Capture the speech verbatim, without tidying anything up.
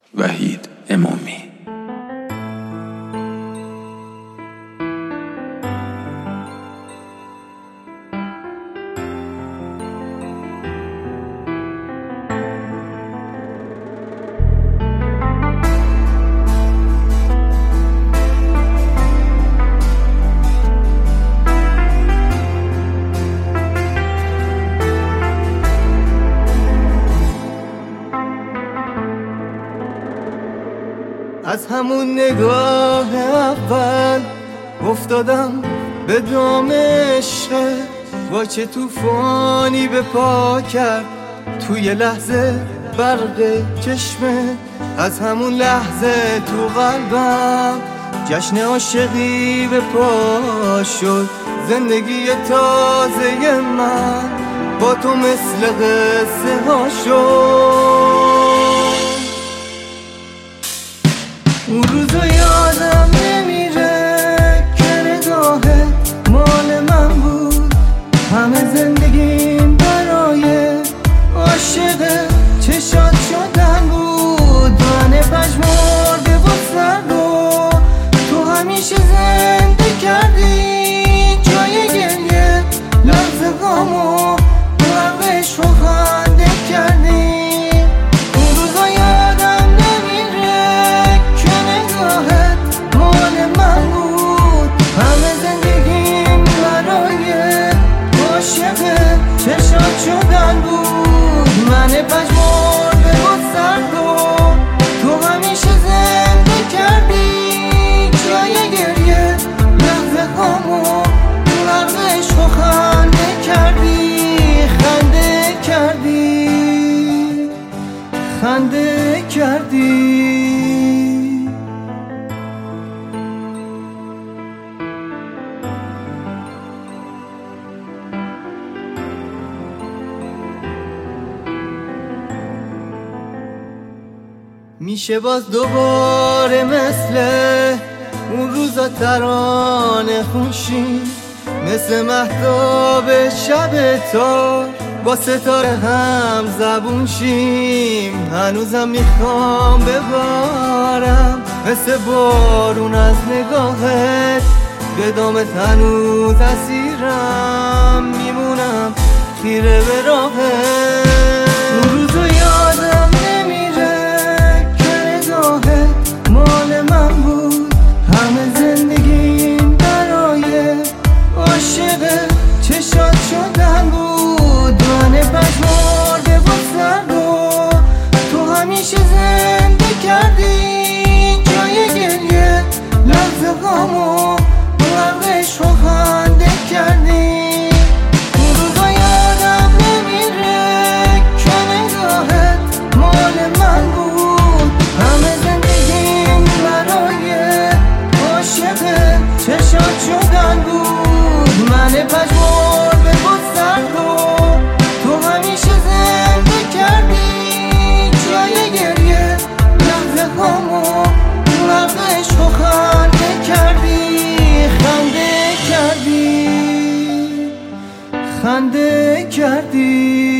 وحید امامی. از همون نگاه اول افتادم به دام عشقه، با چه توفانی به پا کرد توی لحظه برق چشمه. از همون لحظه تو قلبم جشن عاشقی به پا شد. زندگی تازه من با تو مثل قصه ها شد. اون روزا یادم نمیره که نگاهت مال من بود. همه زندگیم برای عاشق چشات شدن بود. من پژمرده و سرد و تو همیشه زنده کردی جای گریه لحظه غامو غرقش رو خنده کردی. چشات شدن بود. من پژمرده و سرد و تو همیشه زنده کردی جای گریه لحظه هامو غرق عشق و خنده کردی. خنده کردی خنده کردی. میشه باز دوباره مثل اون روزا ترانه خونشیم، مثل مهتاب شب تار با ستاره هم زبون شیم. هنوزم میخوام ببارم مثل بارون از نگاهت، به دامت هنوز اسیرم میمونم خیره به راهت. اون روزو یادم مال من بود. همه زندگیم برای عاشق چشات شدن بود. من پژمرده و سرد و تو همیشه زنده کردی جای گریه لحظه غامو غرقش رو خنده کردی. اون روزا یادم نمیره که نگاهت مال من بود. همه چشات شدن بود. من پژمرده و سرد و تو همیشه زنده کردی جای گریه لحظه هامو غرق عشق و خنده کردی. خنده کردی خنده کردی.